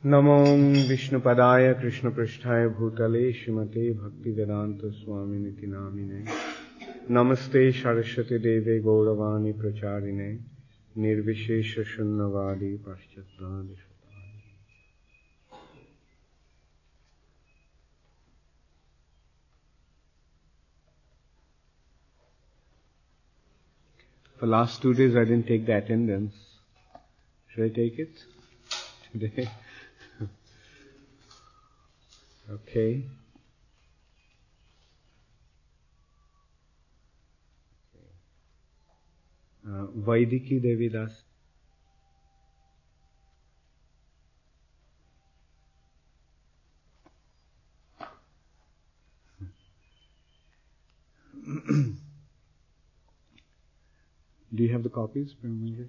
नमो विष्णुपदाय कृष्णपृष्ठाय भूतले श्रीमते भक्तिवेदांत स्वामिनिति नामिने नमस्ते सरस्वती देवे गौरवाणी प्रचारिणे निर्विशेष शून्यवादी पाश्चात्य। For last 2 days I didn't take the attendance. Should I take it today? Okay. Vaidiki Devidas. Do you have the copies, Brahmanjali?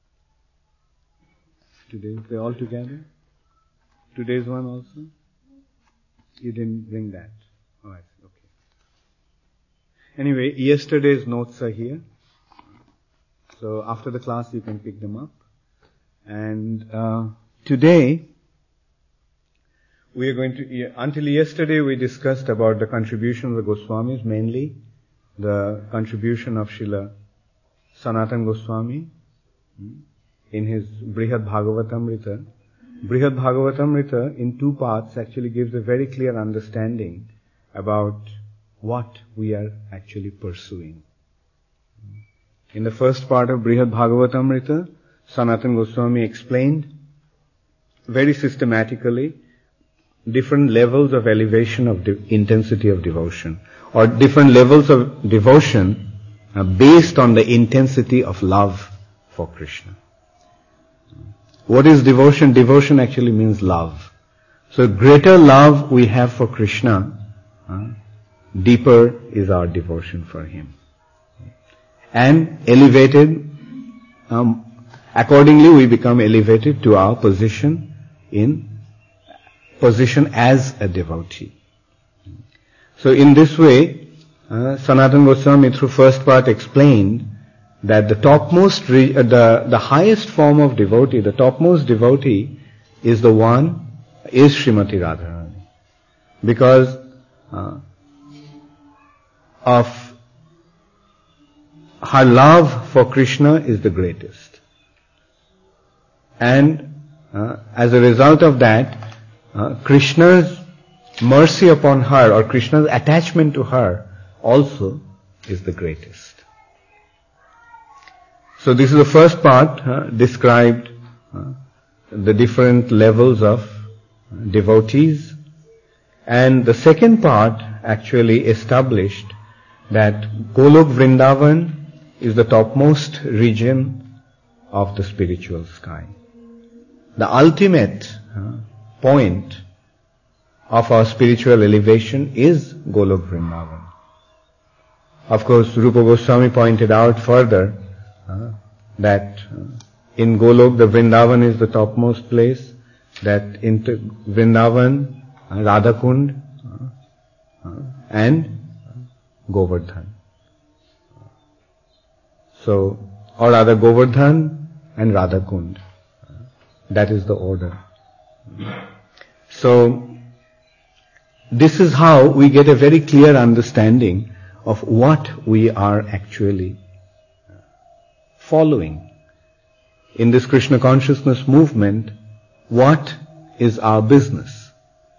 Today, they're all together? Today's one also? You didn't bring that? Oh, I see. Okay. Anyway, yesterday's notes are here. So after the class you can pick them up. And today, we are going to, until yesterday we discussed about the contribution of the Goswamis, mainly the contribution of Srila Sanatana Goswami in his Brihad Bhagavatamrita. Brihad Bhagavatamrita in 2 parts actually gives a very clear understanding about what we are actually pursuing. In the first part of Brihad Bhagavatamrita, Sanatana Goswami explained very systematically different levels of elevation of intensity of devotion, or different levels of devotion based on the intensity of love for Krishna. What is devotion? Devotion actually means love. So greater love we have for Krishna, deeper is our devotion for Him. And elevated, accordingly we become elevated to our position as a devotee. So in this way, Sanatana Goswami through first part explained that the topmost, the highest form of devotee, the topmost devotee is Srimati Radharani. Because of her love for Krishna is the greatest. And as a result of that, Krishna's mercy upon her, or Krishna's attachment to her, also is the greatest. So this is the first part, described the different levels of devotees. And the second part actually established that Golok Vrindavan is the topmost region of the spiritual sky. The ultimate point of our spiritual elevation is Golok Vrindavan. Of course, Rupa Goswami pointed out further that in Golok the Vrindavan is the topmost place, that in Vrindavan, Radhakund and Govardhan. So, or rather Govardhan and Radhakund. That is the order. So, this is how we get a very clear understanding of what we are actually following. In this Krishna consciousness movement, what is our business?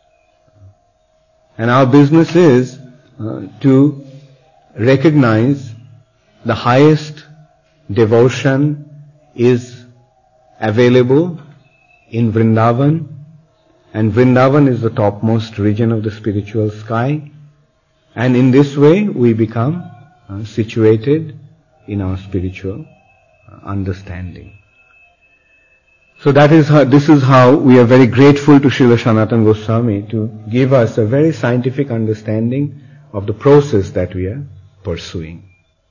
And our business is to recognize the highest devotion is available in Vrindavan, and Vrindavan is the topmost region of the spiritual sky, and in this way we become situated in our spiritual understanding. So this is how we are very grateful to Srila Sanatana Goswami to give us a very scientific understanding of the process that we are pursuing.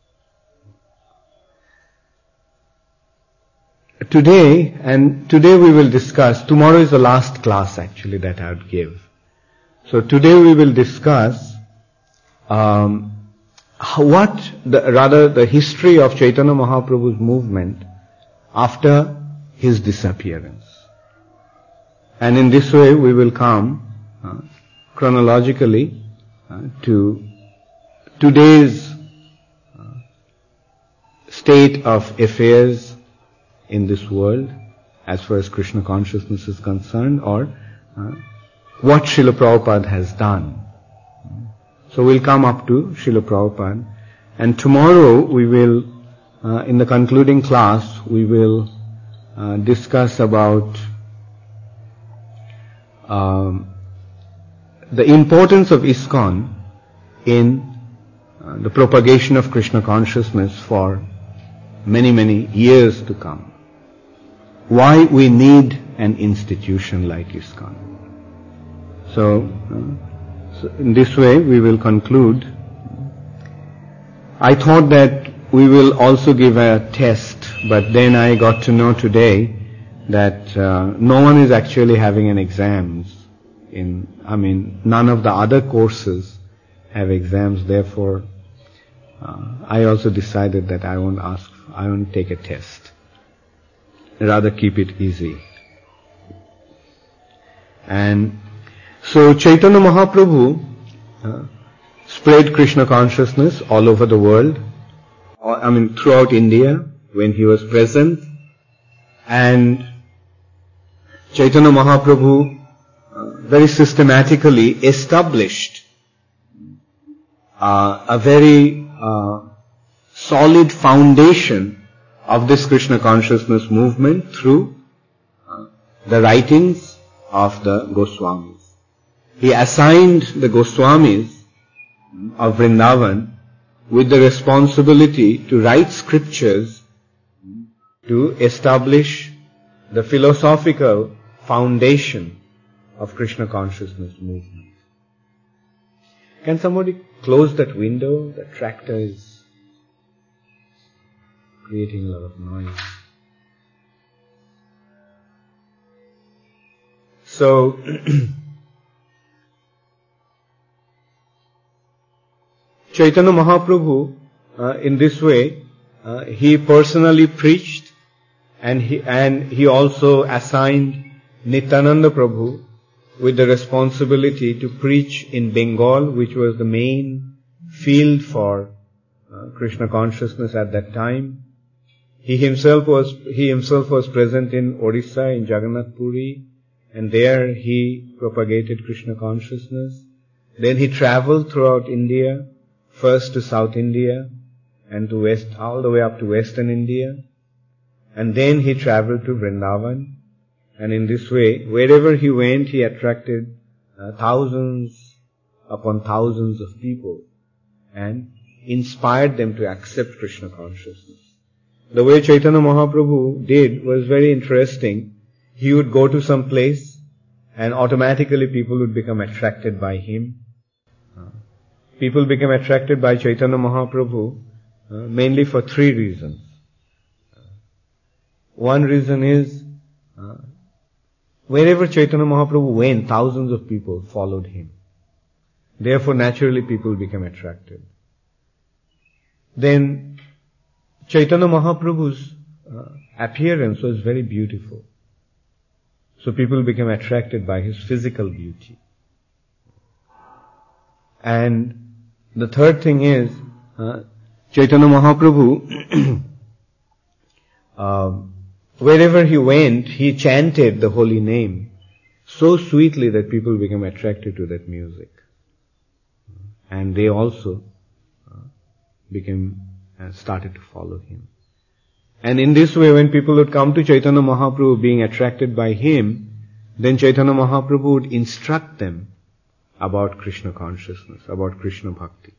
Today we will discuss, tomorrow is the last class actually that I would give. So today we will discuss the history of Chaitanya Mahaprabhu's movement after his disappearance. And in this way we will come chronologically to today's state of affairs in this world as far as Krishna consciousness is concerned, or what Srila Prabhupada has done. So we'll come up to Srila Prabhupada, and tomorrow we will, in the concluding class, we will discuss about the importance of ISKCON in the propagation of Krishna consciousness for many, many years to come. Why we need an institution like ISKCON. So in this way we will conclude. I thought that we will also give a test, but then I got to know today that no one is actually having an exams none of the other courses have exams, therefore I also decided that I won't take a test. Rather keep it easy. And so Chaitanya Mahaprabhu spread Krishna consciousness all over the world, throughout India when he was present. And Chaitanya Mahaprabhu very systematically established a very solid foundation of this Krishna consciousness movement through the writings of the Goswamis. He assigned the Goswamis of Vrindavan with the responsibility to write scriptures to establish the philosophical foundation of Krishna consciousness movement. Can somebody close that window? The tractor is creating a lot of noise. So, Chaitanya Mahaprabhu, in this way, he personally preached, and he also assigned Nityananda Prabhu with the responsibility to preach in Bengal, which was the main field for Krishna consciousness at that time. He himself was present in Orissa, in Jagannath Puri, and there he propagated Krishna consciousness. Then he traveled throughout India, first to South India and to West, all the way up to Western India. And then he traveled to Vrindavan. And in this way, wherever he went, he attracted thousands upon thousands of people and inspired them to accept Krishna consciousness. The way Chaitanya Mahaprabhu did was very interesting. He would go to some place and automatically people would become attracted by him. People become attracted by Chaitanya Mahaprabhu mainly for three reasons. One reason is wherever Chaitanya Mahaprabhu went, thousands of people followed him. Therefore, naturally people became attracted. Then Chaitanya Mahaprabhu's appearance was very beautiful. So people became attracted by his physical beauty. And the third thing is, Chaitanya Mahaprabhu, wherever he went, he chanted the holy name so sweetly that people became attracted to that music. And they also started to follow him. And in this way, when people would come to Chaitanya Mahaprabhu being attracted by him, then Chaitanya Mahaprabhu would instruct them about Krishna consciousness, about Krishna bhakti.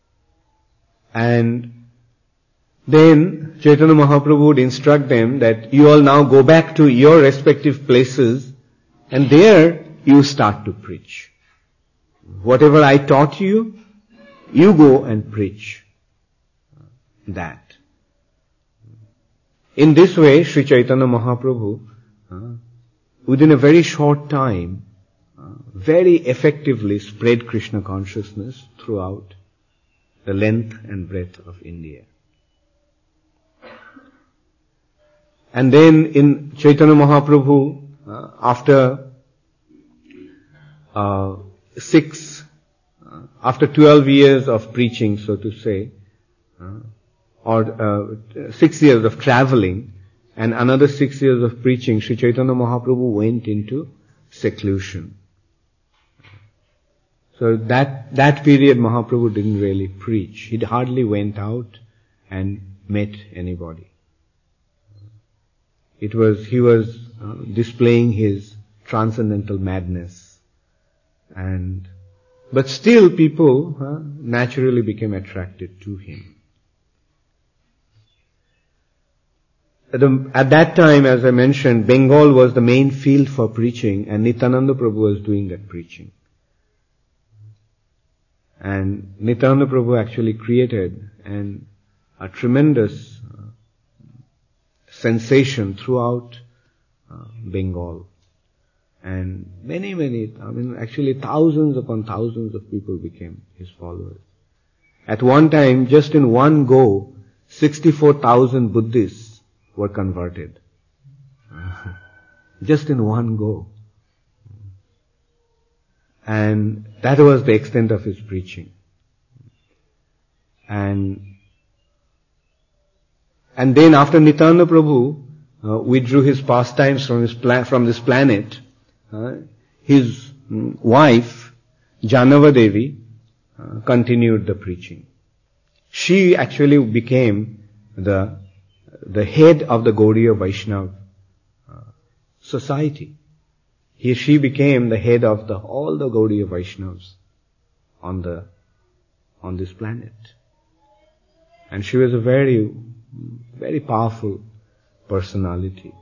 And then Chaitanya Mahaprabhu would instruct them that you all now go back to your respective places and there you start to preach. Whatever I taught you, you go and preach that. In this way, Sri Chaitanya Mahaprabhu, within a very short time, very effectively spread Krishna consciousness throughout the length and breadth of India. And then in Chaitanya Mahaprabhu, after after 12 years of preaching, so to say, or 6 years of traveling, and another 6 years of preaching, Sri Chaitanya Mahaprabhu went into seclusion. So that period Mahaprabhu didn't really preach. He hardly went out and met anybody. He was displaying his transcendental madness, but still people naturally became attracted to him. At that time, as I mentioned, Bengal was the main field for preaching, and Nityananda Prabhu was doing that preaching. And Nityananda Prabhu actually created a tremendous sensation throughout Bengal. And actually thousands upon thousands of people became his followers. At one time, just in one go, 64,000 Buddhists were converted. Just in one go. And that was the extent of his preaching. And then after Nityananda Prabhu withdrew his pastimes from this planet, his wife, Janava Devi, continued the preaching. She actually became the head of the Gaudiya Vaishnava society. She became the head of all the Gaudiya Vaishnavas on this planet. And she was a very, very powerful personality.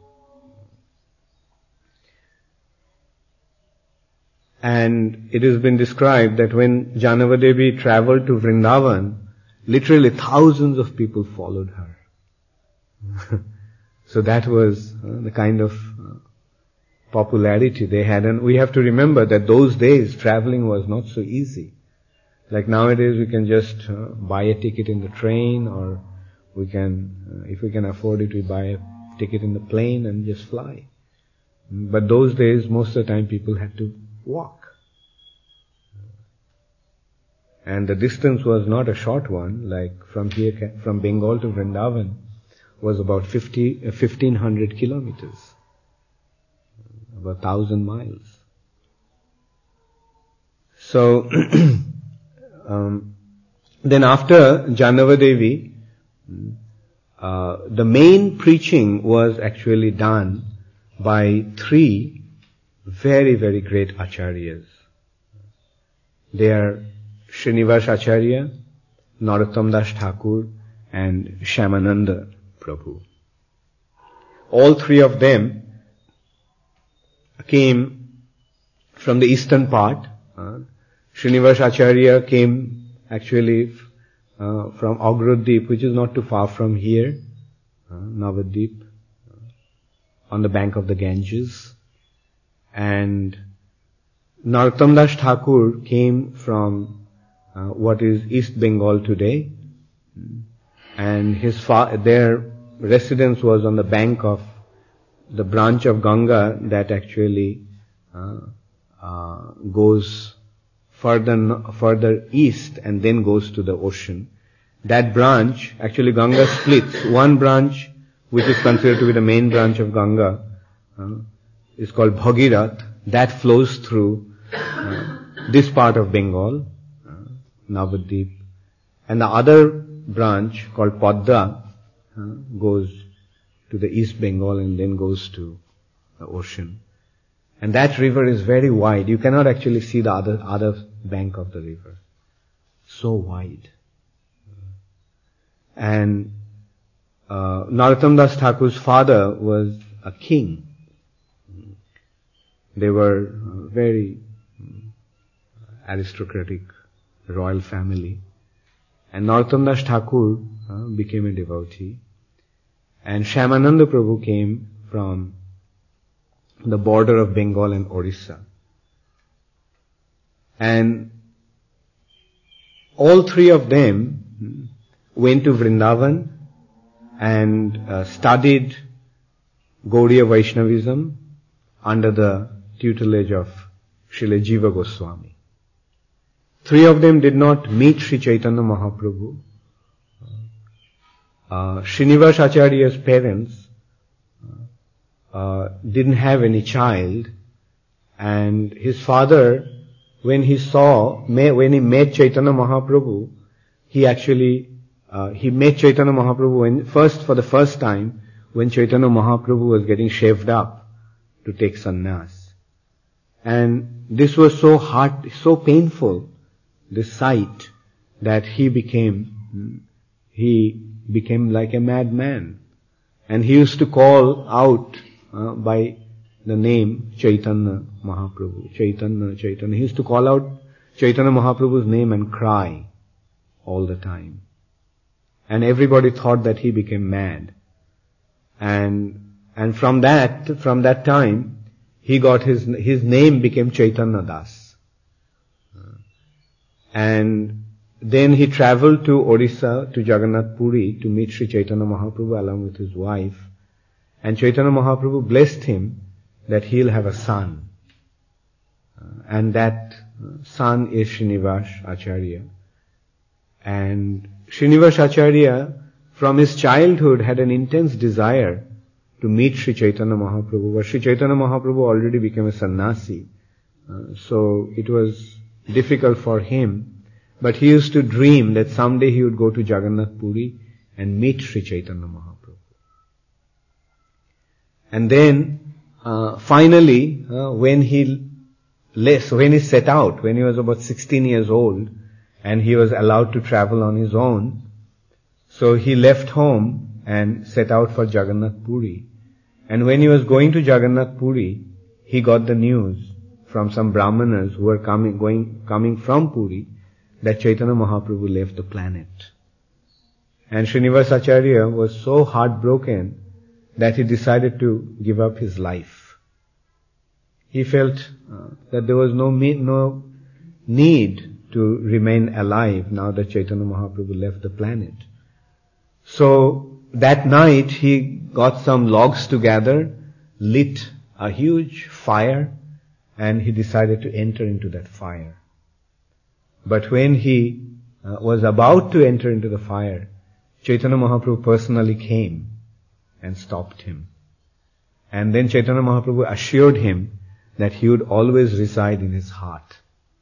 And it has been described that when Janava Devi traveled to Vrindavan, literally thousands of people followed her. So that was the kind of popularity they had. And we have to remember that those days traveling was not so easy. Like nowadays we can just buy a ticket in the train, or we can, if we can afford it, we buy a ticket in the plane and just fly. But those days, most of the time people had to walk. And the distance was not a short one, like from Bengal to Vrindavan was about 1,500 kilometers. About 1,000 miles. So, then after Janava Devi, the main preaching was actually done by 3 very, very great acharyas. They are Srinivas Acharya, Narottam Das Thakur, and Shyamananda Prabhu. All 3 of them came from the eastern part. Srinivas Acharya came actually from Agrodip, which is not too far from here, Navadip, on the bank of the Ganges. And Narottam Das Thakur came from what is East Bengal today, and their residence was on the bank of the branch of Ganga that actually goes further east and then goes to the ocean. That branch, actually Ganga splits. One branch, which is considered to be the main branch of Ganga, is called Bhagirath. That flows through this part of Bengal, Navadip. And the other branch, called Padda, goes to the East Bengal and then goes to the ocean. And that river is very wide. You cannot actually see the other bank of the river. So wide. And Narottam Das Thakur's father was a king. They were very aristocratic royal family. And Narottam Das Thakur became a devotee. And Shyamananda Prabhu came from the border of Bengal and Orissa. And all 3 of them went to Vrindavan and studied Gaudiya Vaishnavism under the tutelage of Srila Jiva Goswami. Three of them did not meet Sri Chaitanya Mahaprabhu. Srinivas Acharya's parents didn't have any child, and his father, when he met Chaitanya Mahaprabhu, he met Chaitanya Mahaprabhu for the first time when Chaitanya Mahaprabhu was getting shaved up to take sannyas. And this was so hard, so painful, this sight, that he became like a madman. And he used to call out by the name Chaitanya Mahaprabhu. Chaitanya, Chaitanya. He used to call out Chaitanya Mahaprabhu's name and cry all the time. And everybody thought that he became mad. And from that time, he got his name became Chaitanya Das. And then he traveled to Odisha, to Jagannath Puri, to meet Sri Chaitanya Mahaprabhu along with his wife. And Chaitanya Mahaprabhu blessed him that he'll have a son. And that son is Srinivas Acharya. And Srinivas Acharya, from his childhood, had an intense desire to meet Sri Chaitanya Mahaprabhu. But Sri Chaitanya Mahaprabhu already became a sannyasi. So it was difficult for him. But he used to dream that someday he would go to Jagannath Puri and meet Sri Chaitanya Mahaprabhu. And then, finally, when he set out, when he was about 16 years old, and he was allowed to travel on his own, so he left home and set out for Jagannath Puri. And when he was going to Jagannath Puri, he got the news from some brahmanas who were coming from Puri, that Chaitanya Mahaprabhu left the planet. And Srinivas Acharya was so heartbroken that he decided to give up his life. He felt that there was no need to remain alive now that Chaitanya Mahaprabhu left the planet. So that night he got some logs together, lit a huge fire, and he decided to enter into that fire. But when he was about to enter into the fire, Chaitanya Mahaprabhu personally came and stopped him. And then Chaitanya Mahaprabhu assured him that he would always reside in his heart.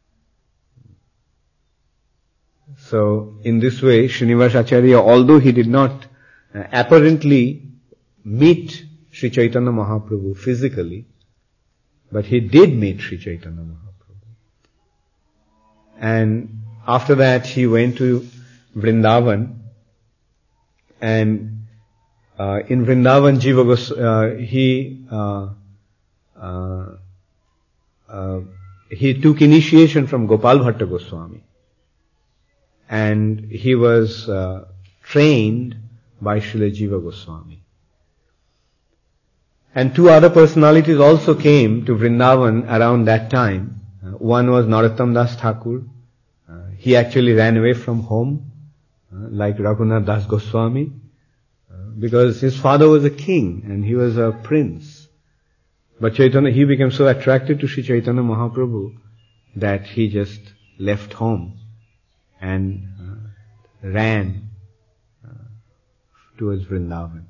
So, in this way, Srinivas Acharya, although he did not apparently meet Sri Chaitanya Mahaprabhu physically, but he did meet Sri Chaitanya Mahaprabhu. And after that, he went to Vrindavan, and in Vrindavan, he took initiation from Gopal Bhatta Goswami, and he was trained by Srila Jiva Goswami. And two other personalities also came to Vrindavan around that time. One was Narottam Das Thakur. He actually ran away from home, like Raghunath Das Goswami, because his father was a king and he was a prince. But he became so attracted to Sri Chaitanya Mahaprabhu that he just left home and ran towards Vrindavan.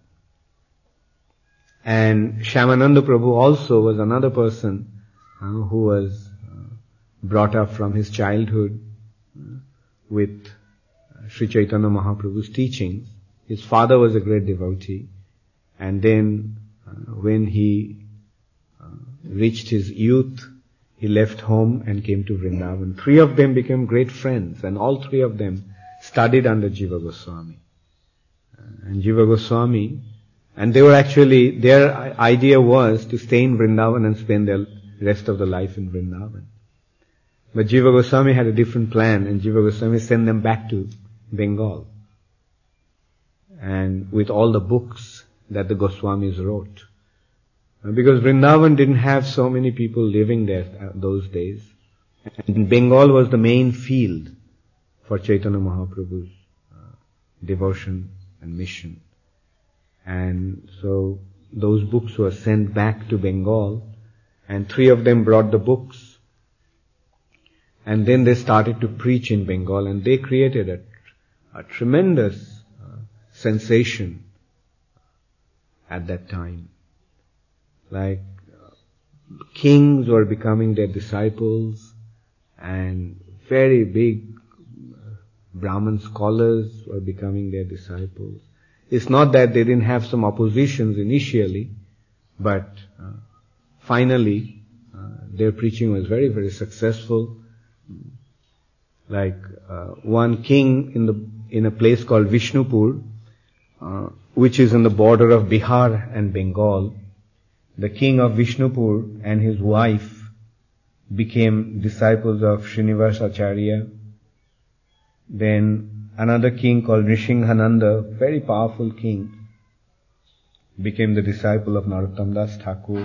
And Shyamananda Prabhu also was another person who was brought up from his childhood with Sri Chaitanya Mahaprabhu's teachings. His father was a great devotee, and then when he reached his youth, he left home and came to Vrindavan. Three of them became great friends, and all three of them studied under Jiva Goswami. And Jiva Goswami, and their idea was to stay in Vrindavan and spend their rest of the life in Vrindavan. But Jiva Goswami had a different plan, and Jiva Goswami sent them back to Bengal. And with all the books that the Goswamis wrote. Because Vrindavan didn't have so many people living there those days. And Bengal was the main field for Chaitanya Mahaprabhu's devotion and mission. And so those books were sent back to Bengal, and three of them brought the books, And then they started to preach in Bengal, and they created a tremendous sensation at that time. Like kings were becoming their disciples, and very big Brahmin scholars were becoming their disciples. It's not that they didn't have some oppositions initially, but finally their preaching was very, very successful. Like one king in a place called Vishnupur, which is on the border of Bihar and Bengal. The king of Vishnupur and his wife became disciples of Srinivasa Acharya. Then another king called Nrsimhananda, very powerful king, became the disciple of Narottam Das Thakur.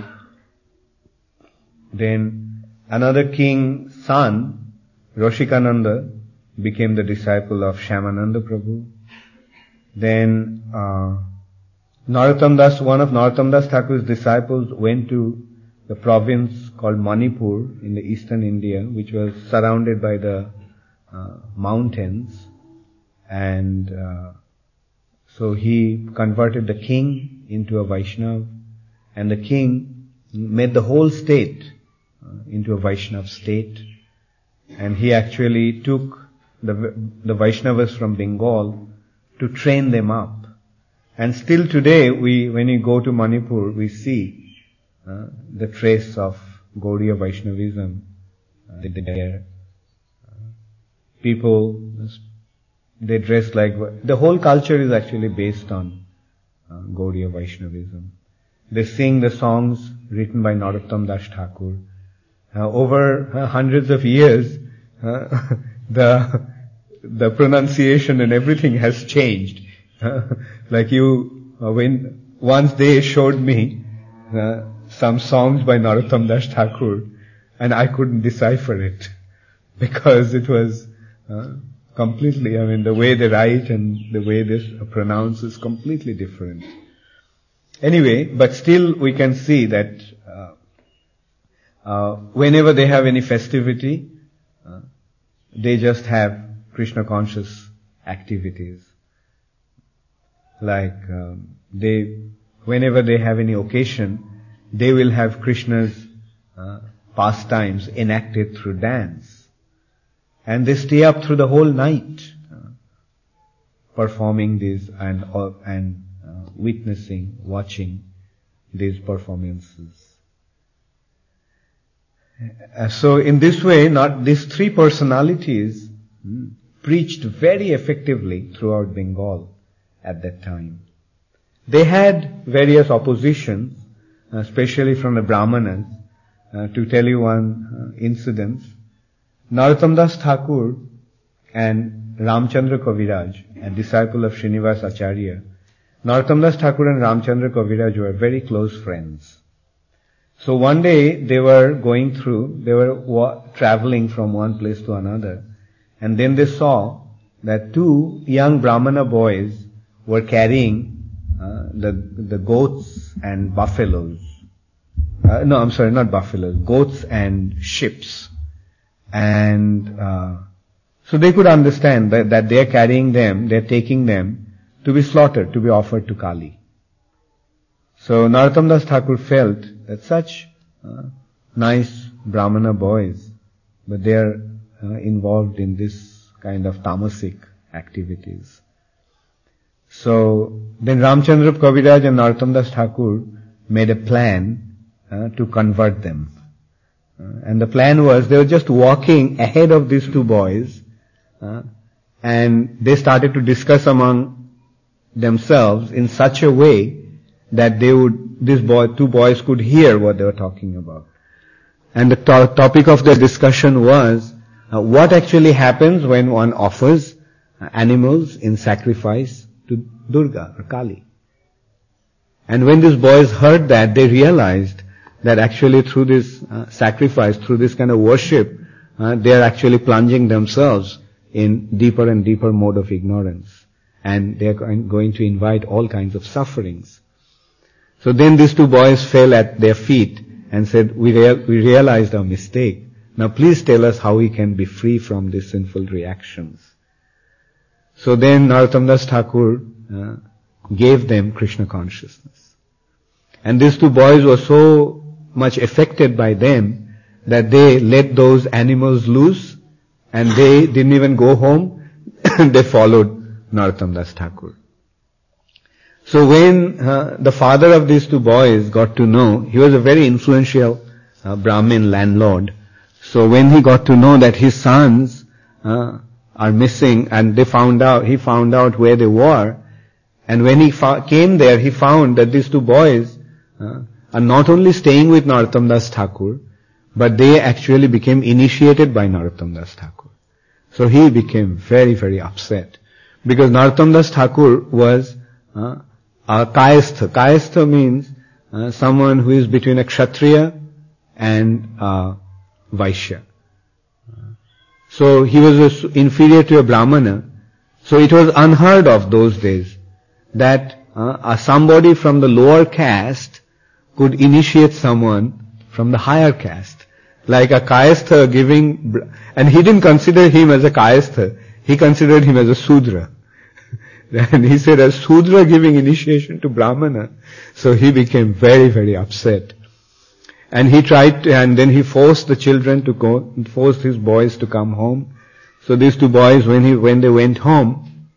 Then another king's son, Rosikananda, became the disciple of Shyamananda Prabhu. Then Narottam Das, one of Narottam Das Thakur's disciples, went to the province called Manipur in the eastern India, which was surrounded by the mountains, and so he converted the king into a Vaishnava, and the king made the whole state into a Vaishnava state, and he actually took the Vaishnavas from Bengal to train them up. And still today, when you go to Manipur, we see the trace of Gaudiya Vaishnavism there. People, they dress like, the whole culture is actually based on Gaudiya Vaishnavism. They sing the songs written by Narottam Das Thakur. Over hundreds of years, the pronunciation and everything has changed. Like when once they showed me some songs by Narottam Das Thakur, and I couldn't decipher it because it was completely, the way they write and the way they pronounce is completely different. Anyway, but still we can see that whenever they have any festivity, they just have Krishna conscious activities. Like whenever they have any occasion, they will have Krishna's pastimes enacted through dance. And they stay up through the whole night performing these and witnessing, watching these performances. So in this way, these three personalities preached very effectively throughout Bengal at that time. They had various oppositions, especially from the Brahmanas. To tell you one incident, Narottam Das Thakur and Ramchandra Kaviraj, a disciple of Srinivasa Acharya, Narottam Das Thakur and Ramchandra Kaviraj were very close friends. So one day they were traveling from one place to another, and then they saw that two young Brahmana boys were carrying the goats and buffaloes. Goats and ships. And so they could understand that they are carrying them, they are taking them to be slaughtered, to be offered to Kali. So Narottam Das Thakur felt that such nice Brahmana boys, but they are involved in this kind of tamasic activities. So then Ramchandra Kaviraj and Narottam Das Thakur made a plan to convert them. And the plan was they were just walking ahead of these two boys, and they started to discuss among themselves in such a way that two boys could hear what they were talking about. And the topic of their discussion was what actually happens when one offers animals in sacrifice to Durga or Kali. And when these boys heard that, they realized that actually through this sacrifice, through this kind of worship, they are actually plunging themselves in deeper and deeper mode of ignorance. And they are going to invite all kinds of sufferings. So then these two boys fell at their feet and said, we realized our mistake. Now please tell us how we can be free from these sinful reactions. So then Narottam Das Thakur gave them Krishna consciousness. And these two boys were so much affected by them that they let those animals loose and they didn't even go home. They followed Narottam Das Thakur. So when the father of these two boys got to know, he was a very influential Brahmin landlord. So when he got to know that his sons are missing, and he found out where they were, and when he came there, he found that these two boys are not only staying with Narottam Das Thakur, but they actually became initiated by Narottam Das Thakur. So he became very, very upset, because Narottam Das Thakur was a Kayastha. Kayastha means someone who is between a Kshatriya and a Vaishya. So he was inferior to a Brahmana. So it was unheard of those days that somebody from the lower caste could initiate someone from the higher caste. Like a Kayastha giving, and he didn't consider him as a Kayastha, he considered him as a Sudra. And he said, as Sudra giving initiation to Brahmana. So he became very, very upset. And he tried to, and then he forced the children to go, forced his boys to come home. So these two boys, when they went home,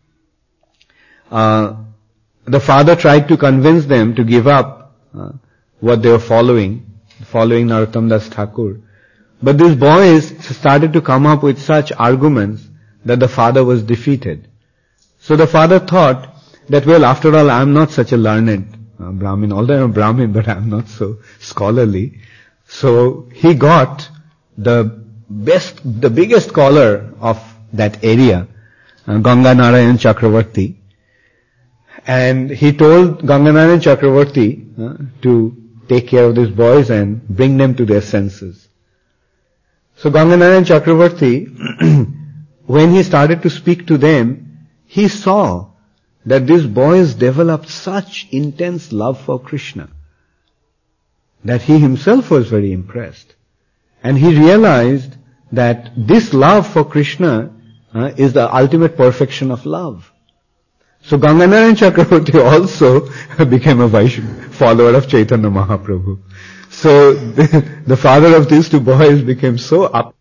the father tried to convince them to give up what they were following Narottam Das Thakur. But these boys started to come up with such arguments that the father was defeated. So the father thought that, well, after all, I am not such a learned Brahmin, although I am a Brahmin, but I am not so scholarly. So he got the biggest scholar of that area, Ganga Narayan Chakravarti, and he told Ganga Narayan Chakravarti to take care of these boys and bring them to their senses. So Ganga Narayan Chakravarti, when he started to speak to them, he saw that these boys developed such intense love for Krishna that he himself was very impressed. And he realized that this love for Krishna is the ultimate perfection of love. So Ganga Narayan Chakravarti also became a Vaishnava, follower of Chaitanya Mahaprabhu. So the father of these two boys became so up.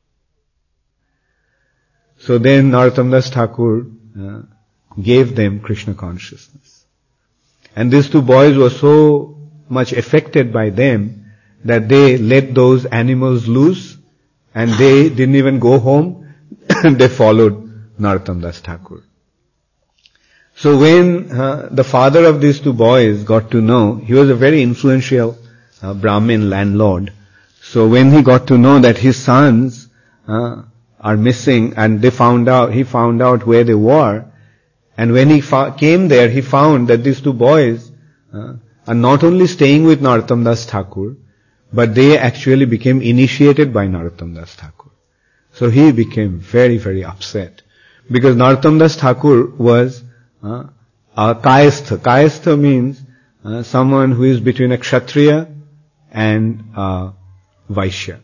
So then Narottam Das Thakur gave them Krishna consciousness. And these two boys were so much affected by them that they let those animals loose and they didn't even go home. They followed Narottam Das Thakur. So when the father of these two boys got to know, he was a very influential Brahmin landlord. So when he got to know that his sons are missing, and he found out where they were, and when he came there, he found that these two boys are not only staying with Narottam Das Thakur, but they actually became initiated by Narottam Das Thakur. So he became very, very upset, because Narottam Das Thakur was a Kayastha. Kayastha means someone who is between a Kshatriya and a Vaishya.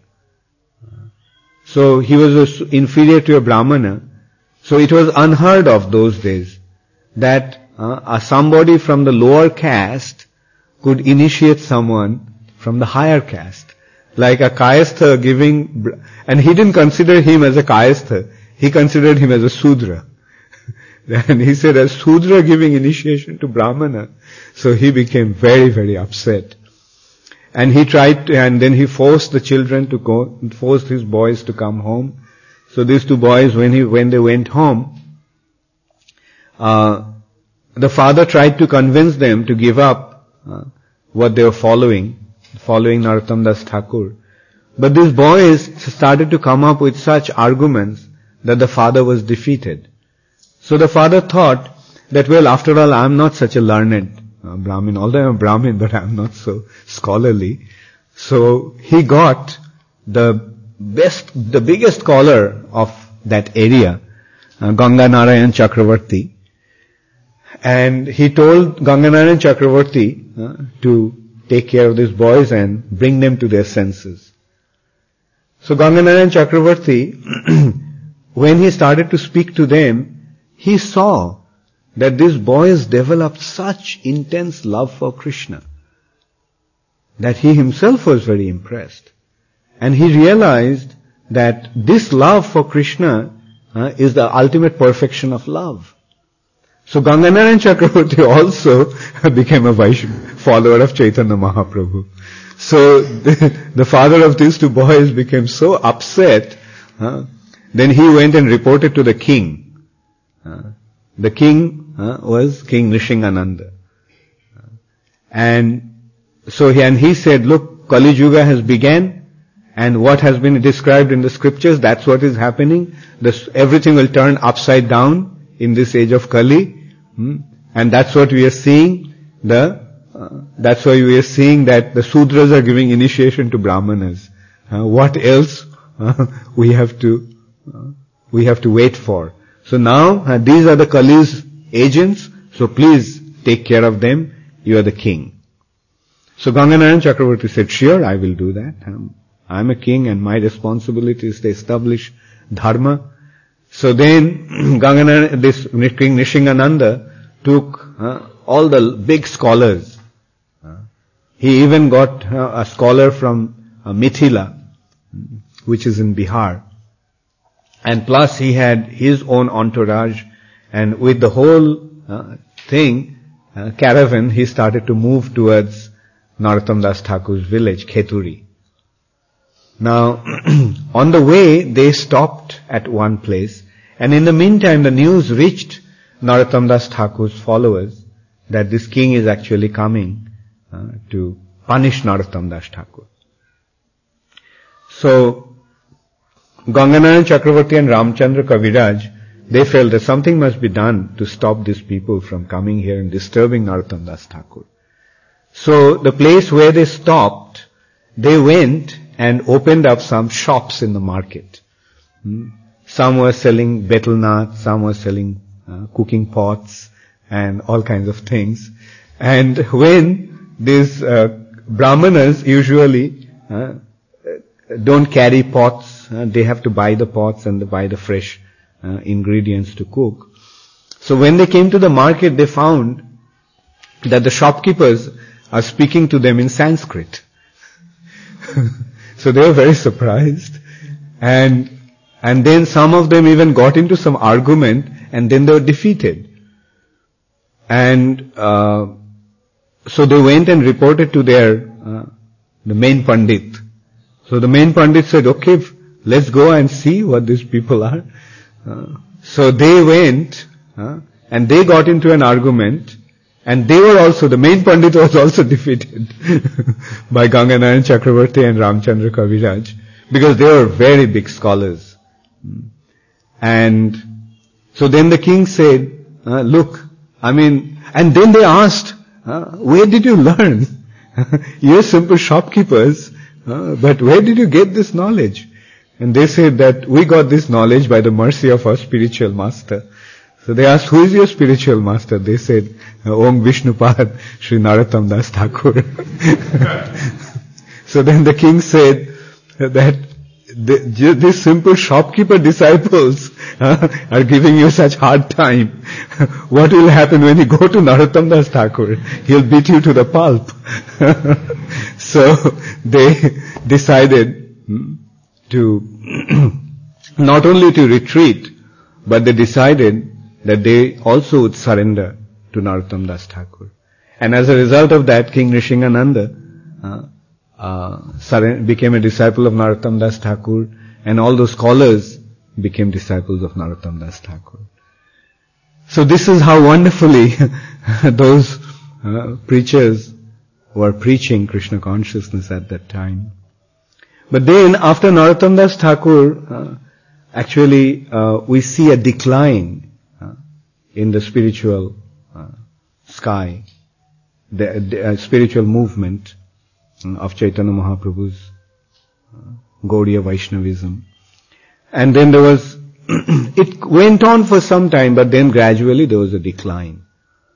So he was inferior to a Brahmana. So it was unheard of those days that somebody from the lower caste could initiate someone from the higher caste. Like a Kayastha giving, and he didn't consider him as a Kayastha, he considered him as a Sudra. And he said, as Sudra giving initiation to Brahmana. So he became very, very upset. And he tried to, and then he forced the children to go, forced his boys to come home. So these two boys, when they went home, the father tried to convince them to give up what they were following Narottam Das Thakur. But these boys started to come up with such arguments that the father was defeated. So the father thought that, well, after all, I am not such a learned Brahmin, although I am a Brahmin, but I am not so scholarly. So he got the biggest scholar of that area, Ganga Narayan Chakravarti, and he told Ganga Narayan Chakravarti to take care of these boys and bring them to their senses. So Ganganarayan Chakravarti, when he started to speak to them, he saw that these boys developed such intense love for Krishna that he himself was very impressed. And he realized that this love for Krishna is the ultimate perfection of love. So Ganganarayan Chakravarti also became a follower of Chaitanya Mahaprabhu. So the father of these two boys became so upset, then he went and reported to the king. The king was King Nrisinghananda. And so he said, look, Kali Yuga has begun, and what has been described in the scriptures, that's what is happening. Everything will turn upside down in this age of Kali. And that's what we are seeing. That's why we are seeing that the Sudras are giving initiation to Brahmanas. What else we have to wait for? So now these are the Kali's agents. So please take care of them. You are the king. So Ganganarayan Chakravarti said, sure, I will do that. I'm a king and my responsibility is to establish dharma. So then this King Nrisinghananda took all the big scholars. He even got a scholar from Mithila, which is in Bihar. And plus he had his own entourage, and with the whole caravan, he started to move towards Narottam Das Thakur's village, Kheturi. Now, on the way, they stopped at one place, and in the meantime, the news reached Narottam Das Thakur's followers that this king is actually coming to punish Narottam Das Thakur. So, Ganganarayan Chakravarti and Ramchandra Kaviraj, they felt that something must be done to stop these people from coming here and disturbing Narottam Das Thakur. So, the place where they stopped, they went and opened up some shops in the market. Some were selling betel nut, some were selling cooking pots and all kinds of things. And when these brahmanas usually don't carry pots, they have to buy the pots and they buy the fresh ingredients to cook. So when they came to the market, they found that the shopkeepers are speaking to them in Sanskrit. So they were very surprised. And then some of them even got into some argument, and then they were defeated. And so they went and reported to the main Pandit. So the main Pandit said, okay, let's go and see what these people are. So they went, and they got into an argument, and they were also, the main Pandit was also defeated by Ganganarayan Chakravarti and Ramchandra Kaviraj, because they were very big scholars. And so then the king said, look, and then they asked, where did you learn? You're simple shopkeepers, but where did you get this knowledge? And they said that we got this knowledge by the mercy of our spiritual master. So they asked, who is your spiritual master? They said, Om Vishnupad Sri Narottam Das Thakur. So then the king said that these simple shopkeeper disciples are giving you such hard time. What will happen when you go to Narottam Das Thakur? He'll beat you to the pulp. So they decided to not only to retreat, but they decided that they also would surrender to Narottam Das Thakur. And as a result of that, King Nrisinghananda became a disciple of Narottam Das Thakur, and all those scholars became disciples of Narottam Das Thakur. So this is how wonderfully those preachers were preaching Krishna consciousness at that time. But then after Narottam Das Thakur, actually we see a decline in the spiritual sky, the spiritual movement of Chaitanya Mahaprabhu's Gaudiya Vaishnavism. And then there was, it went on for some time, but then gradually there was a decline.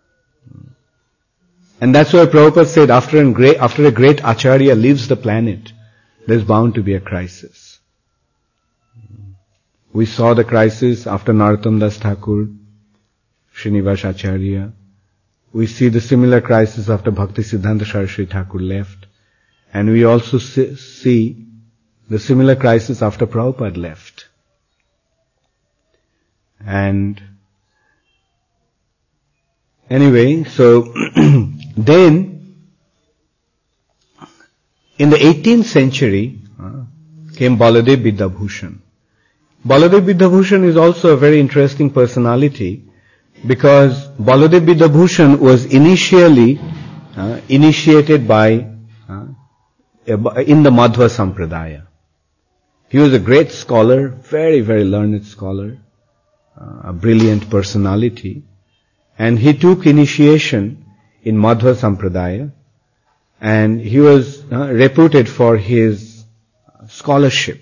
And that's why Prabhupada said, after a great Acharya leaves the planet, there's bound to be a crisis. We saw the crisis after Narottam Das Thakur, Srinivas Acharya. We see the similar crisis after Bhakti Siddhanta Saraswati Thakur left. And we also see the similar crisis after Prabhupada left. And anyway, so then in the 18th century came Baladev Vidyabhushan. Baladev Vidyabhushan is also a very interesting personality because Baladev Vidyabhushan was initially initiated by in the Madhva Sampradaya. He was a great scholar, very, very learned scholar, a brilliant personality, and he took initiation in Madhva Sampradaya, and he was reputed for his scholarship.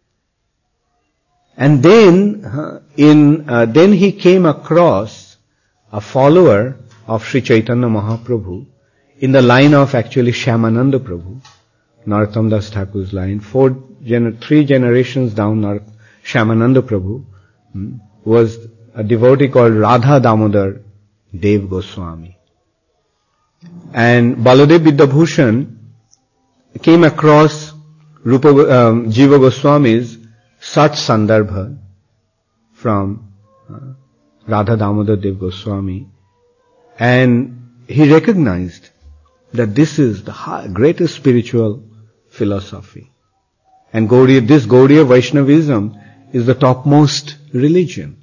And then, then he came across a follower of Sri Chaitanya Mahaprabhu in the line of actually Shyamananda Prabhu, Narottam Das Thakur's line. 3 generations down, Shyamananda Prabhu was a devotee called Radha Damodar Dev Goswami. And Baladev Vidyabhushan came across Jiva Goswami's Sat Sandarbha from Radha Damodar Dev Goswami, and he recognized that this is the greatest spiritual philosophy. And this Gaudiya Vaishnavism is the topmost religion.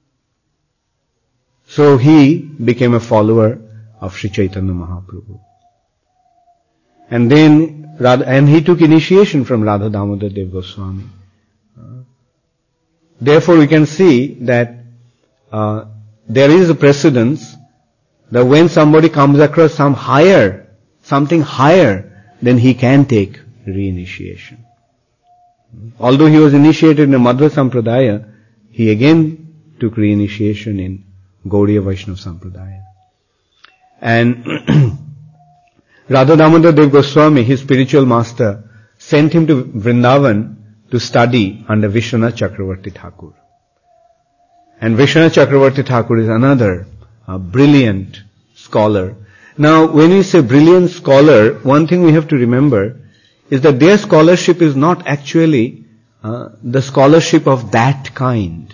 So he became a follower of Sri Chaitanya Mahaprabhu. And then, he took initiation from Radha Damodar Dev Goswami. Therefore we can see that there is a precedence that when somebody comes across something higher, then he can take reinitiation. Although he was initiated in the Madhva Sampradaya, he again took reinitiation in Gaudiya Vaishnava Sampradaya. And Radha Damodar Dev Goswami, his spiritual master, sent him to Vrindavan to study under Vishwanath Chakravarti Thakur. And Vishwanath Chakravarti Thakur is another brilliant scholar. Now, when we say brilliant scholar, one thing we have to remember is that their scholarship is not actually the scholarship of that kind.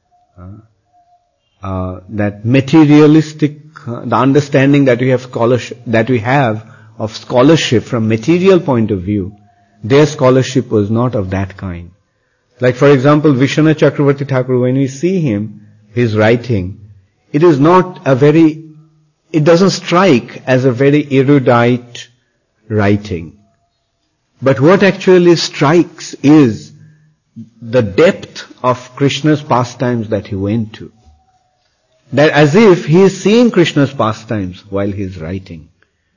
That materialistic, the understanding that we have of scholarship from material point of view, their scholarship was not of that kind. Like for example, Vishwanath Chakravarti Thakur, when we see him, his writing, it doesn't strike as a very erudite writing. But what actually strikes is the depth of Krishna's pastimes that he went to. That as if he is seeing Krishna's pastimes while he is writing.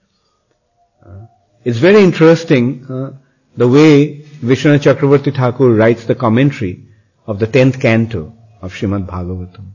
It's very interesting the way Vishwanath Chakravarti Thakur writes the commentary of the 10th canto of Srimad Bhagavatam.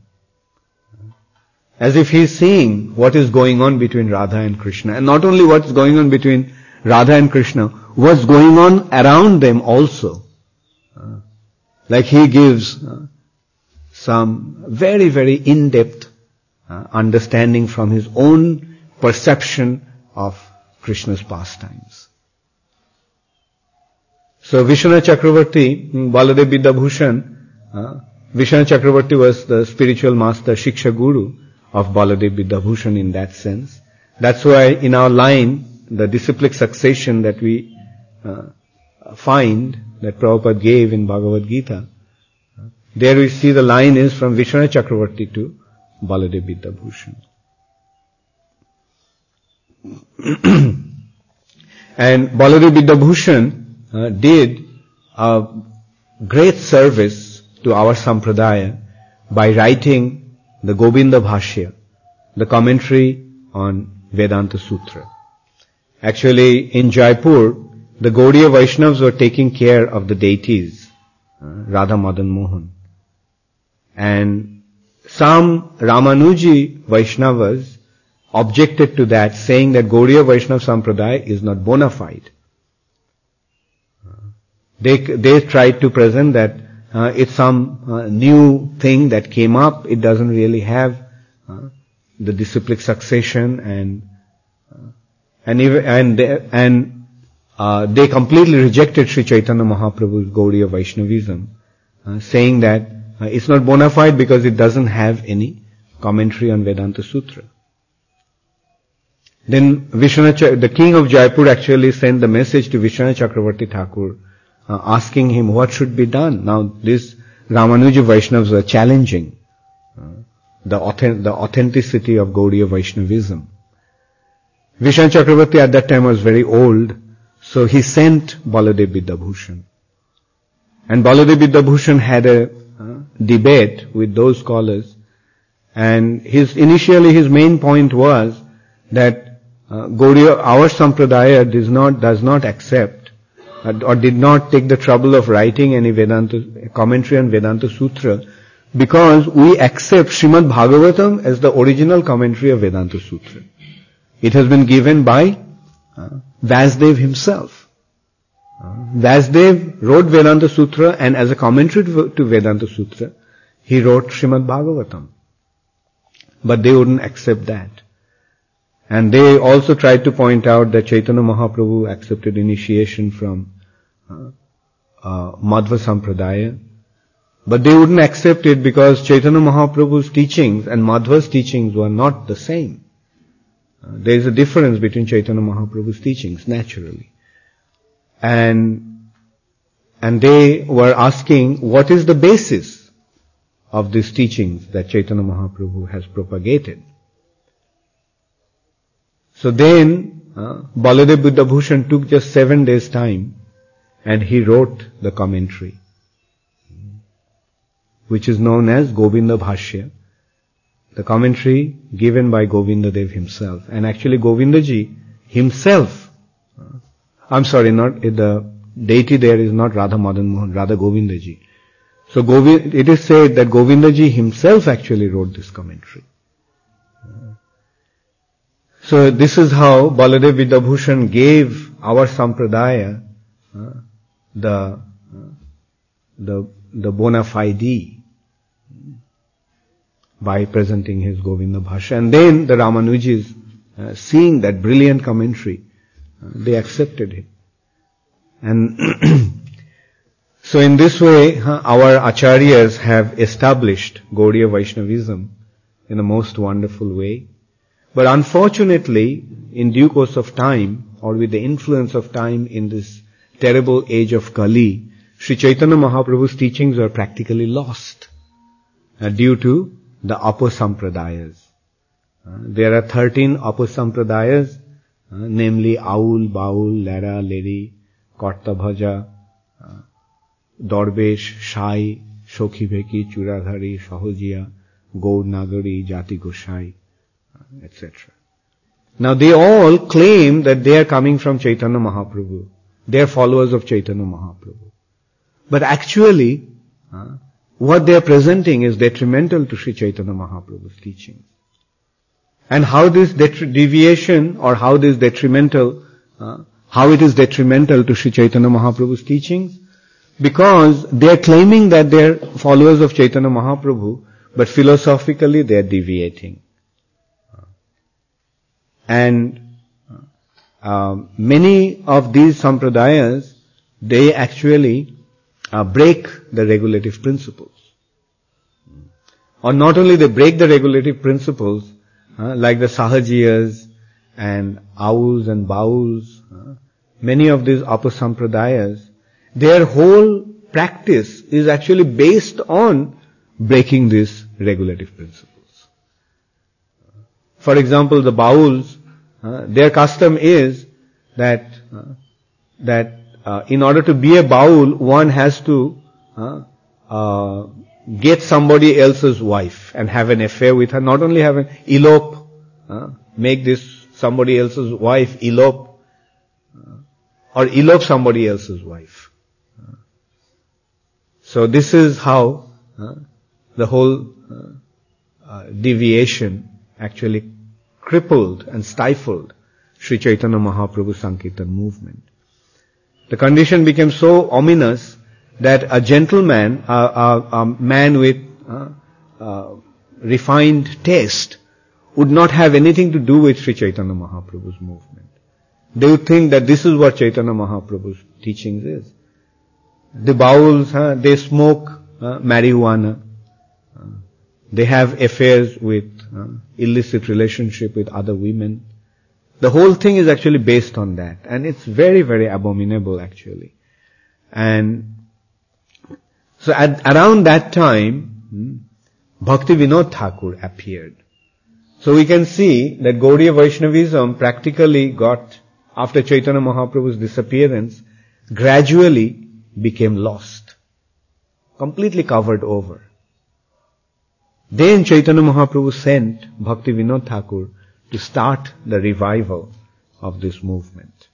As if he is seeing what is going on between Radha and Krishna. And not only what's going on between Radha and Krishna, what's going on around them also. Like he gives some very, very in-depth understanding from his own perception of Krishna's pastimes. So Vishwanath Chakravarti, Baladev Vidyabhushan, Vishwanath Chakravarti was the spiritual master, Shiksha Guru of Baladev Vidyabhushan in that sense. That's why in our line, the disciplic succession that we find, that Prabhupada gave in Bhagavad Gita, there we see the line is from Vishwanath Chakravarti to Baladev Vidyabhushan. And Baladev Vidyabhushan did a great service to our sampradaya by writing the Govinda Bhashya, the commentary on Vedanta Sutra. Actually, in Jaipur, the Gaudiya Vaishnavas were taking care of the deities, Radha Madan Mohan. And some Ramanuji Vaishnavas objected to that, saying that Gaudiya Vaishnava Sampradaya is not bona fide. They tried to present that it's some new thing that came up. It doesn't really have the disciplic succession, they completely rejected Sri Chaitanya Mahaprabhu's Gaudiya Vaishnavism, saying that it's not bona fide because it doesn't have any commentary on Vedanta Sutra. Then Vishwanath, the king of Jaipur, actually sent the message to Vishwanath Chakravarti Thakur, asking him what should be done. Now these Ramanuja Vaishnavas are challenging the authenticity of Gaudiya Vaishnavism. Vishwanath Chakravarti at that time was very old, so he sent Baladev Vidyabhushan. And Baladev Vidyabhushan had a debate with those scholars, and initially his main point was that Gaudiya, our Sampradaya does not accept or did not take the trouble of writing any Vedanta commentary on Vedanta Sutra, because we accept Srimad Bhagavatam as the original commentary of Vedanta Sutra. It has been given by Vyasdev himself. Vyasdev wrote Vedanta Sutra, and as a commentary to Vedanta Sutra, he wrote Srimad Bhagavatam. But they wouldn't accept that. And they also tried to point out that Chaitanya Mahaprabhu accepted initiation from Madhva Sampradaya. But they wouldn't accept it because Chaitanya Mahaprabhu's teachings and Madhva's teachings were not the same. There is a difference between Chaitanya Mahaprabhu's teachings, naturally. And they were asking, what is the basis of these teachings that Chaitanya Mahaprabhu has propagated? So then, Baladev Vidyabhushan took just 7 days' time, and he wrote the commentary, which is known as Govinda Bhashya, the commentary given by Govinda Dev himself. And actually Govindaji himself, the deity there is not Radha Madan Mohan, rather Govindaji. So it is said that Govindaji himself actually wrote this commentary. So this is how Baladev Vidyabhushan gave our Sampradaya the bona fide by presenting his Govinda Bhashya. And then the Ramanujis, seeing that brilliant commentary, they accepted it. And so in this way, our Acharyas have established Gaudiya Vaishnavism in a most wonderful way. But unfortunately, in due course of time, or with the influence of time in this terrible age of Kali, Sri Chaitanya Mahaprabhu's teachings were practically lost due to the Apasampradayas. There are 13 Apasampradayas, namely Aul, Baul, Lera, Leri, Kartabhaja, Dorbesh, Shai, Shokhibeki, Churadhari, Sahojiya, Gaur Nagari, Jati Gosai, etc. Now they all claim that they are coming from Chaitanya Mahaprabhu. They are followers of Chaitanya Mahaprabhu. But actually, what they are presenting is detrimental to Sri Chaitanya Mahaprabhu's teachings. And how this deviation or how it is detrimental to Sri Chaitanya Mahaprabhu's teachings? Because they are claiming that they are followers of Chaitanya Mahaprabhu, but philosophically they are deviating. And many of these sampradayas, they actually break the regulative principles. Or not only they break the regulative principles, like the Sahajiyas and Auls and Bauls, many of these Apasampradayas, their whole practice is actually based on breaking these regulative principles. For example, the Bauls, their custom is that in order to be a Baul, one has to get somebody else's wife and have an affair with her. Not only have an elope, make this somebody else's wife elope, or elope somebody else's wife. So this is how the whole deviation actually crippled and stifled Sri Chaitanya Mahaprabhu Sankirtan movement. The condition became so ominous that a gentleman, a man with refined taste, would not have anything to do with Sri Chaitanya Mahaprabhu's movement. They would think that this is what Chaitanya Mahaprabhu's teachings is. The Bauls, they smoke marijuana. They have affairs with illicit relationship with other women. The whole thing is actually based on that. And it's very, very abominable actually. And so around that time, Bhakti Vinod Thakur appeared. So we can see that Gaudiya Vaishnavism practically got, after Chaitanya Mahaprabhu's disappearance, gradually became lost. Completely covered over. Then Chaitanya Mahaprabhu sent Bhakti Vinod Thakur to start the revival of this movement.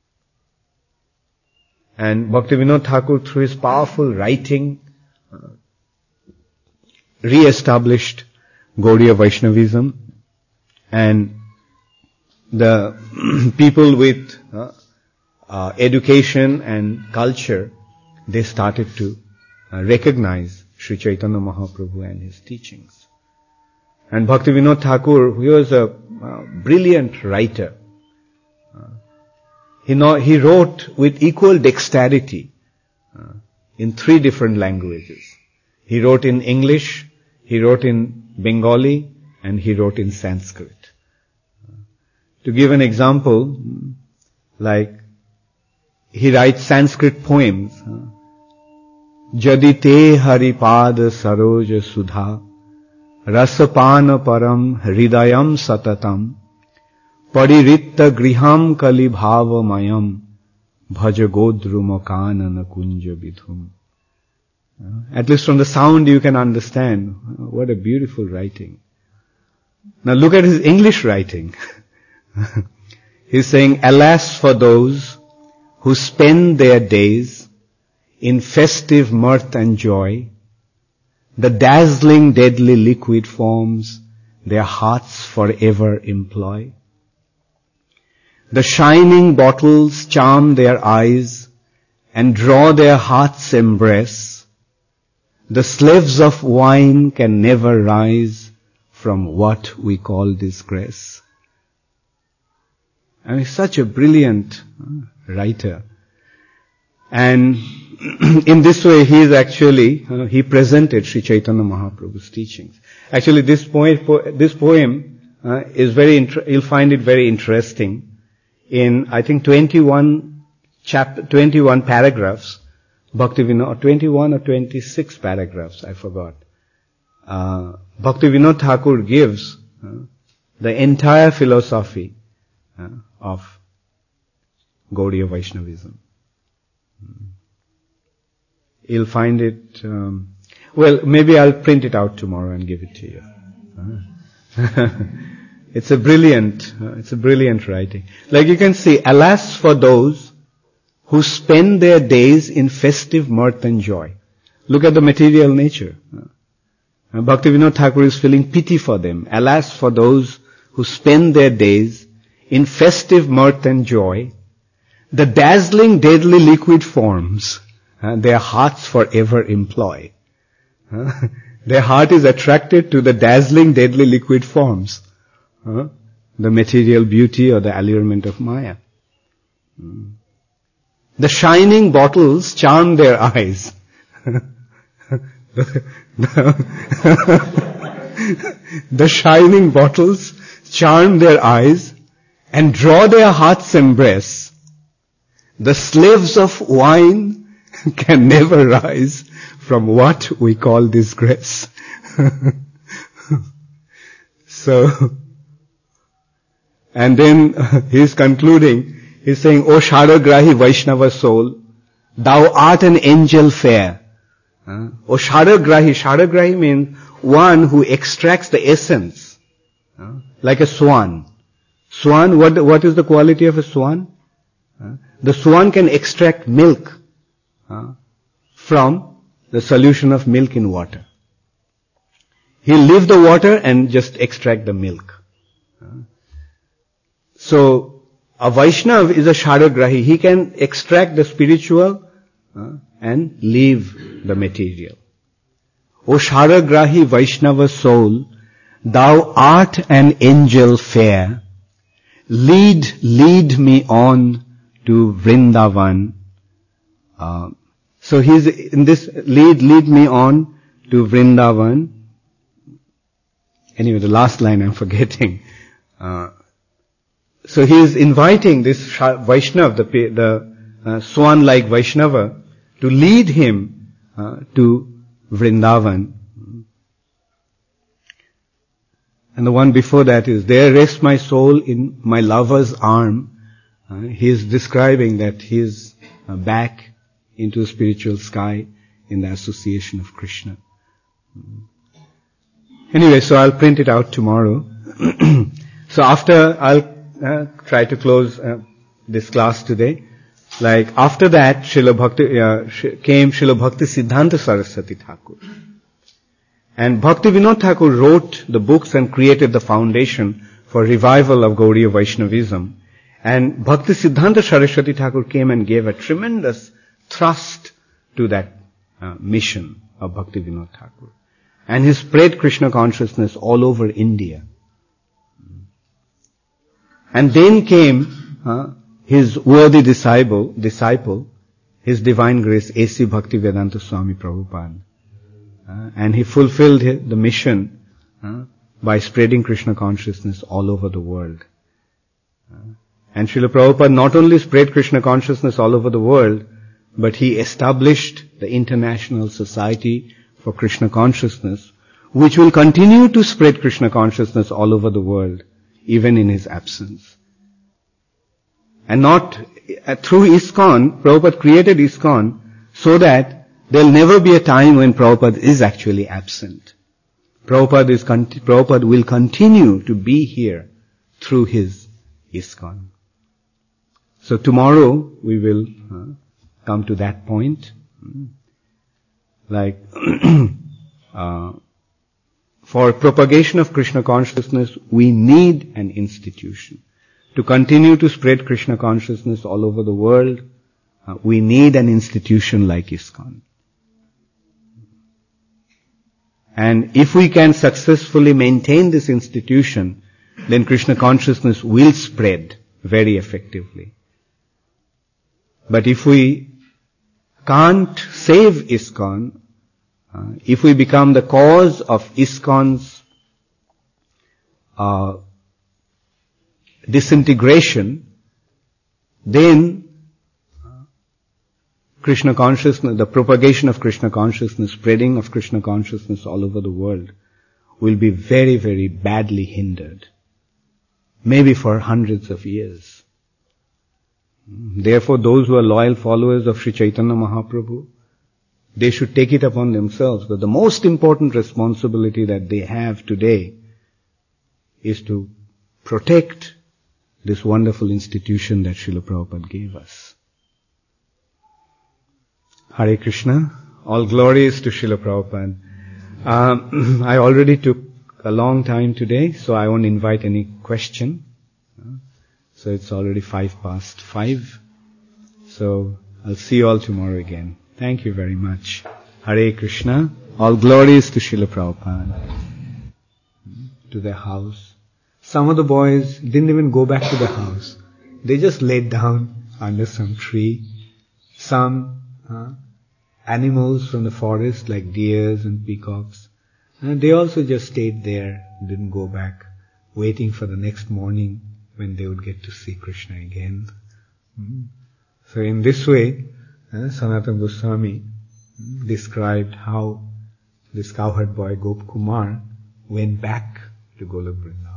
And Bhakti Vinod Thakur, through his powerful writing, re-established Gaudiya Vaishnavism, and the people with education and culture, they started to recognize Sri Chaitanya Mahaprabhu and his teachings. And Bhakti Vinod Thakur, he was a brilliant writer. He wrote with equal dexterity in 3 different languages. He wrote in English, he wrote in Bengali, and he wrote in Sanskrit. To give an example, like he writes Sanskrit poems. Jadi te haripad saroj sudha rasapana param hridayam satatam pariritta griham kali bhavamayam bhajagodrumakanana kunja vidhum. At least from the sound you can understand what a beautiful writing. Now look at his English writing. He's saying, alas for those who spend their days in festive mirth and joy, the dazzling deadly liquid forms their hearts forever employ. The shining bottles charm their eyes and draw their hearts' embrace. The slaves of wine can never rise from what we call disgrace. I mean, such a brilliant writer. And in this way, he presented Sri Chaitanya Mahaprabhu's teachings. Actually, this poem is you'll find it very interesting. In, I think, 21 paragraphs, Bhakti Vinod, 21 or 26 paragraphs, I forgot. Bhakti Vinod Thakur gives the entire philosophy of Gaudiya Vaishnavism. You'll find it, well, maybe I'll print it out tomorrow and give it to you. It's a brilliant writing. Like you can see, alas for those who spend their days in festive mirth and joy. Look at the material nature. Bhakti Vinod Thakur is feeling pity for them. Alas for those who spend their days in festive mirth and joy, the dazzling deadly liquid forms their hearts forever employ. Their heart is attracted to the dazzling deadly liquid forms, the material beauty or the allurement of Maya. The shining bottles charm their eyes. The shining bottles charm their eyes and draw their heart's embrace. The slaves of wine can never rise from what we call disgrace. So, and then he's concluding, he's saying, O Shadagrahi Vaishnava soul, thou art an angel fair. O Shadagrahi means one who extracts the essence, like a swan. Swan, what is the quality of a swan? The swan can extract milk from the solution of milk in water. He'll leave the water and just extract the milk. So, a Vaishnav is a Shadagrahi. He can extract the spiritual and leave the material. O Sharagrahi Vaishnava soul, thou art an angel fair. Lead me on to Vrindavan. So he's in this, lead me on to Vrindavan. Anyway, the last line I'm forgetting. So he is inviting this Vaishnava, the swan-like Vaishnava, to lead him to Vrindavan. And the one before that is, there rests my soul in my lover's arm. He is describing that he is back into the spiritual sky in the association of Krishna. Anyway, so I'll print it out tomorrow. So after, I'll try to close this class today. Like after that, came Srila Bhakti Siddhanta Saraswati Thakur. And Bhakti Vinod Thakur wrote the books and created the foundation for revival of Gauriya Vaishnavism. And Bhakti Siddhanta Saraswati Thakur came and gave a tremendous thrust to that mission of Bhakti Vinod Thakur. And he spread Krishna consciousness all over India. And then came his worthy disciple, His Divine Grace, A.C. Bhaktivedanta Swami Prabhupada. And he fulfilled the mission by spreading Krishna consciousness all over the world. And Srila Prabhupada not only spread Krishna consciousness all over the world, but he established the International Society for Krishna Consciousness, which will continue to spread Krishna consciousness all over the world, even in his absence. And not through ISKCON, Prabhupada created ISKCON so that there'll never be a time when Prabhupada is actually absent. Prabhupada will continue to be here through his ISKCON. So tomorrow we will come to that point. Like, for propagation of Krishna consciousness, we need an institution. To continue to spread Krishna consciousness all over the world, we need an institution like ISKCON. And if we can successfully maintain this institution, then Krishna consciousness will spread very effectively. But if we can't save ISKCON, if we become the cause of ISKCON's disintegration, then Krishna consciousness, the propagation of Krishna consciousness, spreading of Krishna consciousness all over the world will be very, very badly hindered. Maybe for hundreds of years. Therefore, those who are loyal followers of Sri Chaitanya Mahaprabhu, they should take it upon themselves that the most important responsibility that they have today is to protect this wonderful institution that Srila Prabhupada gave us. Hare Krishna. All glory is to Srila Prabhupada. I already took a long time today, so I won't invite any question. So it's already 5:05. So I'll see you all tomorrow again. Thank you very much. Hare Krishna. All glory is to Srila Prabhupada. To their house. Some of the boys didn't even go back to the house. They just laid down under some tree. Some animals from the forest like deers and peacocks. And they also just stayed there, didn't go back, waiting for the next morning when they would get to see Krishna again. So in this way, Sanatana Goswami described how this cowherd boy Gop Kumar went back to Golok Vrindavan.